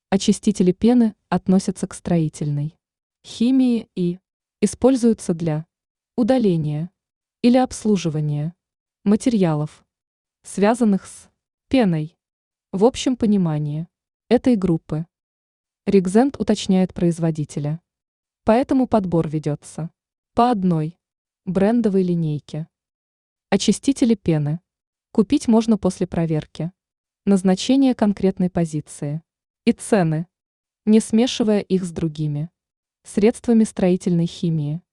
Очистители пены относятся к строительной химии и используются для удаления или обслуживания материалов, связанных с пеной. В общем понимании этой группы Ригзент уточняет производителя. Поэтому подбор ведется по одной брендовой линейке. Очистители пены купить можно после проверки, назначения конкретной позиции и цены, не смешивая их с другими средствами строительной химии.